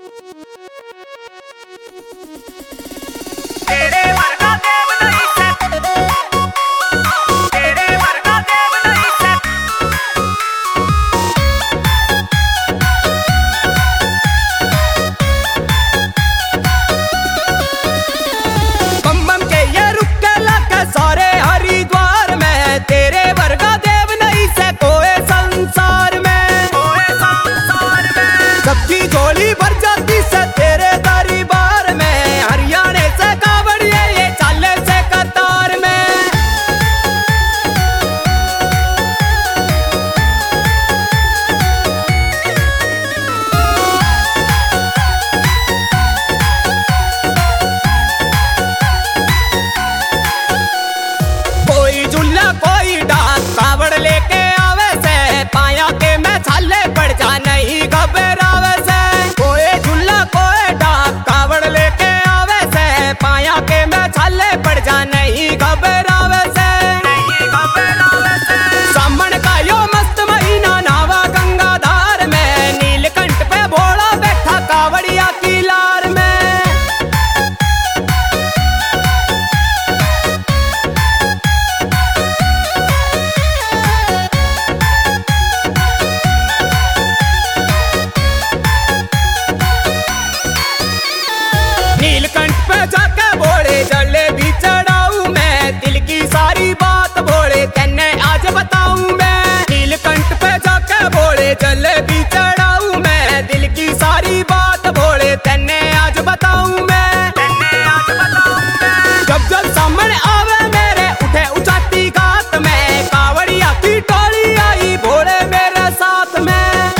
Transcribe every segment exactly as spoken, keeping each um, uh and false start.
नीलकंठ पे जाके बोले जले भी चढ़ाऊं मैं, दिल की सारी बात बोले तेने आज बताऊं मैं। नीलकंठ पे जाके बोले जले भी चढ़ाऊं मैं, दिल की सारी बात बोले तेने आज बताऊं मैं, तेने आज बताऊं मैं। जब जब सामने आवे मेरे उठे उचाती गात में, कावड़िया की टोली आई भोले मेरे साथ में।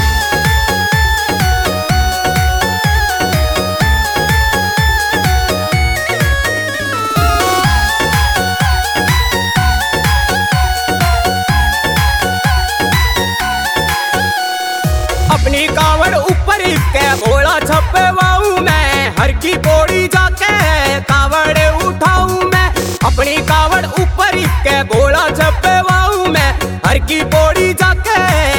अपनी कावड़ ऊपर के भोला छपे वाऊं मैं, हर की पौड़ी जाके कावड़ उठाऊं मैं। अपनी कावड़ ऊपर के भोला छपे वाऊं मैं, हर की पौड़ी जाके